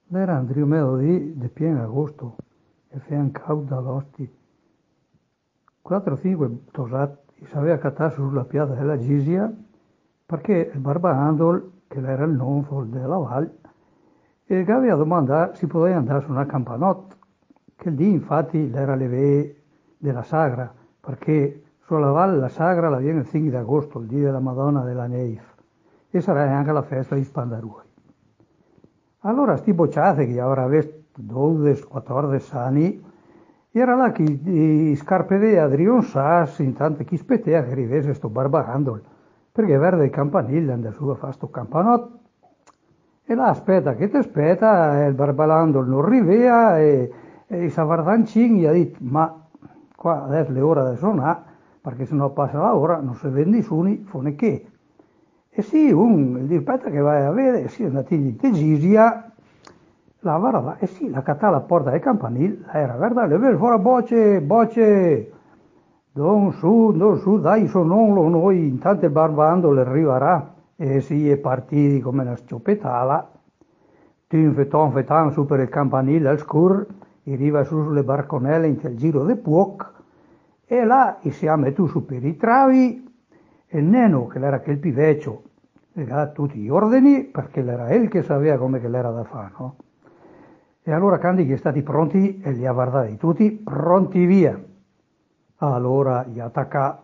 Era Andrio Melodì di pieno agosto e fean caldo all'osti. 4-5 tosat si aveva cattato sulla piazza della Gisia perché il Barbahandol, che era il nonfol della Val, e che aveva domandato se poteva andare su una campanotto, che lì infatti era le vee della Sagra, perché sulla Val la Sagra la viene il 5 di agosto, il dì della Madonna della Neif, e sarà anche la festa di Spandarui. Allora sti bocciati che avrà avuto 12-14 anni, era là che scarpedea Adrian Sass, intanto chi spettea che arrivasse sto Barbarandol, perché verde il campanile andava su a fare sto campanotto, e là aspetta che ti aspetta, e il Barbarandol non arrivea, e i Savardancin gli ha detto, ma qua adesso le ore da suonare, perché sennò passa la ora, non si vede nessuno, fone che. E sì, il aspetta che vai a vedere, sì, è andato in Tegisia, la varava, e sì, la catà la porta del campanile, era verdad, le vede fuori boce, boce, don su, dai, sonolo, noi, intanto il barbando le arriverà, e sì, è partiti come una scioppetala, fetan su per il campanile al scur, arriva su sulle barconelle in quel giro di puoc, e là siamo tu su per i travi, e il neno, che era quel piveccio, le dà tutti gli ordini, perché era lui che sapeva come che l'era da fare, no? E allora Candy che è stati pronti e li ha guardati tutti, pronti via. Allora gli attacca,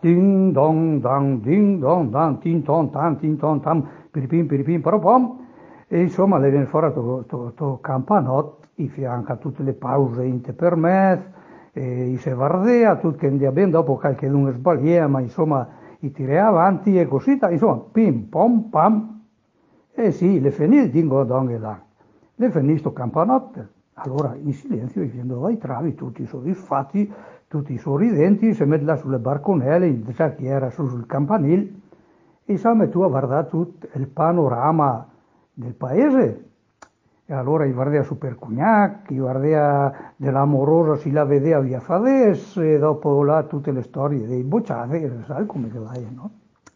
ding dong dan, tin ton tam, piripim, paropom, e insomma le viene fuori questo campanotto, in fianco a tutte le pause interpermesse, e si vardea, tutto che andia bene, dopo qualche lunga sbagliera, ma insomma i tira avanti e così, insomma, pim, pom, pam, e sì, le finì il dingo dong e là, le finì sto campanotto, allora in silenzio dicendo dai travi, tutti soddisfatti, tutti sorridenti, si mette là sulle barconelle, già chi era su sul campanile, e si mette a guardare tutto il panorama del paese. E allora guardava su per Cugnac, guardava dell'amorosa si la vedeva via Fades, e dopo là tutte le storie dei bocciati, sai come che vai, no?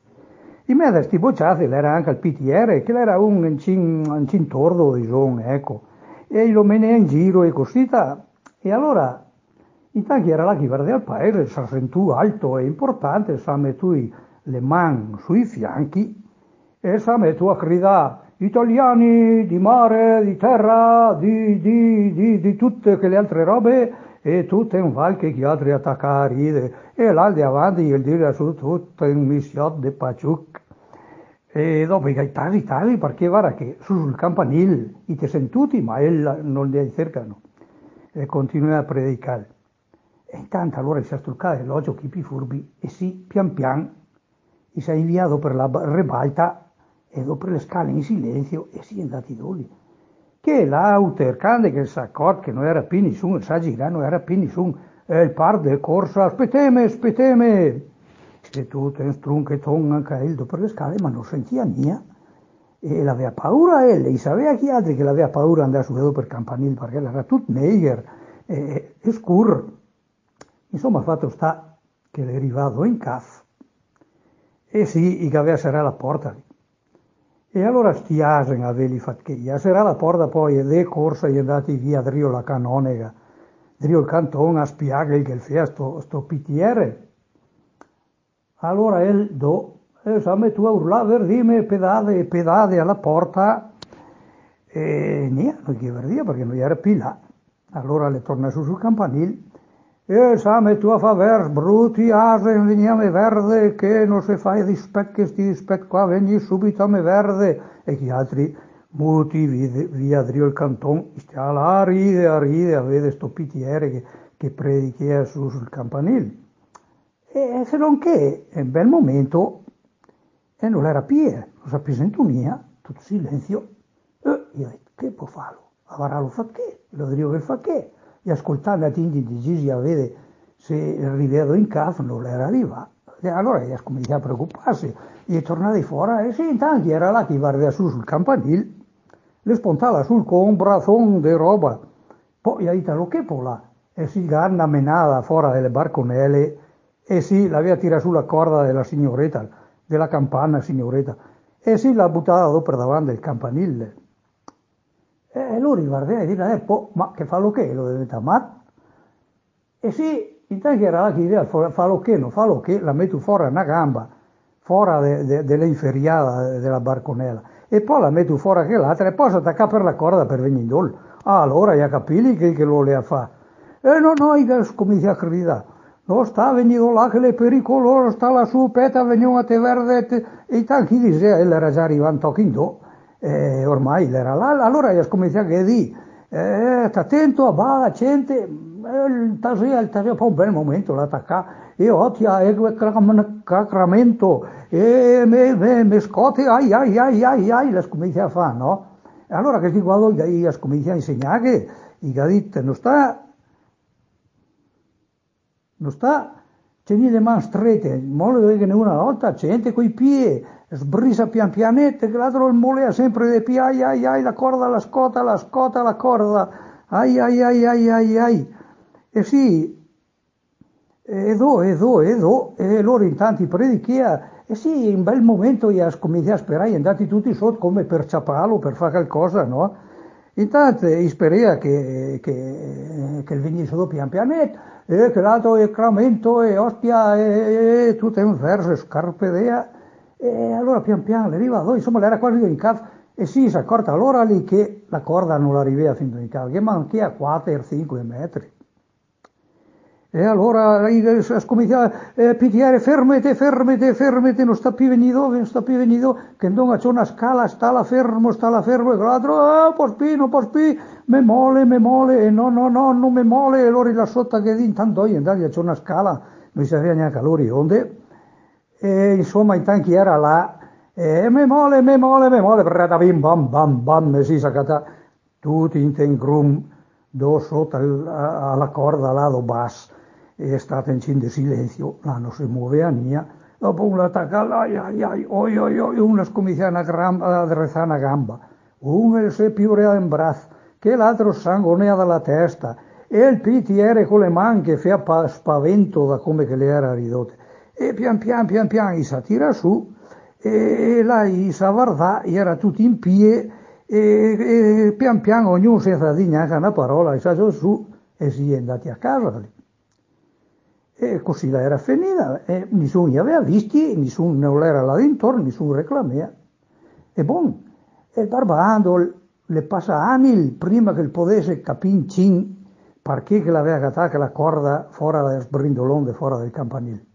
In mezzo a questi bocciati era anche il PTR, che era un cintordo di zone, ecco, e lo menea in giro e così, e allora intanto era là che guardava il paese, si sentì alto e importante, si mettù le mani sui fianchi e si mettù a gridare italiani di mare, di terra, di tutte quelle altre robe e tutte in val che gli altri attaccare a ridere e là di avanti gli dire su tutto in missione di paciuc e dopo i tali perché guarda che sul campanile i ti sentuti ma non li cercano e continua a predicare. E intanto allora si è struccato l'occhio chi più furbi e sì, pian pian, si è inviato per la ribalta e dopo le scale in silenzio e si è andati doli. Che l'auter, cande che si accorge che non era più nessuno, sa girare, non era più nessuno, e il par de corsa, aspeteme, e tutto in struncheton anche dopo le scale, ma non sentiva niente. E l'aveva paura e sapeva chi altri che l'aveva paura di andare su per campanile, perché era tutto neger e scuro. Insomma, il fatto sta che è arrivato in CAF e sì, i che aveva serrato la porta lì. E allora stiasen avevi fatto che gli serrato la porta poi ed è corsa e è andati via drio la canonica, drio il cantone a spiagare che il fea sto PTR. Allora e si mettù a urlare, verdime, pedate alla porta e niente, non gli verdia perché non era più là. Allora le torna su sul campanile e si mettù a fare brutti asen, veniamo verde, che non si fa rispetto, che sti rispetto qua, veni subito a me verde. E gli altri muti via drio il canton, stia là a ride, a vedere sto PTR che predichia sul campanile. E se non che, è un bel momento, e non era più, non sa più sintonia, tutto silenzio. E io ho detto, che può farlo? Avrà lo fa che, lo dico che fa che. E ascoltando a Tinti di Gigi a vedere se arrivato in casa, non era arrivato. E allora io cominciai a preoccuparsi, e è tornato fuori, e sì, intanto era là che guardava su sul campanile, le spuntava sul con un brazzone di roba. Poi gli ha detto, lo che può là? E si ganna menata fuori delle barconelle, e sì, l'aveva tirato sulla corda della signoretta, della campana signoretta, e sì, l'ha buttata dopo davanti al campanile. E lui guarda e dice, ma che fa lo che? Lo diventa matto? E sì, intanto era la chiesa, fa lo che, non fa lo che, la metto fuori una gamba, fuori dell'inferiata della barconella, e poi la metto fuori anche l'altra, e poi si attacca per la corda per venire in dol. Ah, allora, ja capili che lo voleva fare. E no, no, io cominciai a credere. No, sta venendo là che è pericoloso, sta lassù, peta, veniamo a te verde, e intanto chi diceva, lui era già arrivato in do, e ormai era là, allora io cominciai a dire, sta attento, a bada, gente, il tasea fa un bel momento l'attacca, e ottia, e cacramento, e me scotte, ai, la cominciai a fare, no? E allora che ti guardo, io cominciai a insegnare che, i gadit non sta, tieni le mani strette, mole che ne una volta, c'entra coi piedi, sbrisa pian pianette, che l'altro il molea sempre dei piedi, ai, la corda, la scota, la corda, ai. E sì, e loro intanto predichia, e sì, in bel momento io cominciai a sperare, andati tutti sotto come per ciapalo, per fare qualcosa, no? Intanto speria che venisse dopo pian pianetto, e che l'altro è cramento, e ostia, e tutto è un verso, e scarpe dea, e allora pian piano arriva, insomma, era quasi in casa, e sì, si è accorta allora lì che la corda non arrivava fino in casa, che manca a 4-5 metri. E allora scominciava, pitiere, fermete, non sta più venendo, che non c'è una scala, stala fermo, e l'altro, non può spì, me mole, e no, non me mole, e allora là sotto che intanto io andavo, c'è una scala, non si sapeva neanche a loro onde, e insomma, intanto chi era là, me mole, bim, bam, e si saccata tutti in ten grum, do sotto alla corda là, do basso, e è stata in cin di silenzio, là non si muoveva nia, dopo uno attacca, oi, uno scomincia a drezzare una gamba, uno si piura in braccio, che l'altro sanguinea dalla testa, e il pitiere con le mani che fa spavento da come che le era ridotte. E pian pian si tira su, e là si guarda, era tutti in piedi, e pian piano ognuno senza dire neanche una parola, si è su e si è andati a casa. E così la era finita, e nessuno li aveva visti, nessuno non era là dintorno, nessuno reclamava. E buon, e il barbando le passa anni prima che potesse capire perché che l'aveva cattata la corda fuori del sbrindolone, fuori del campanile.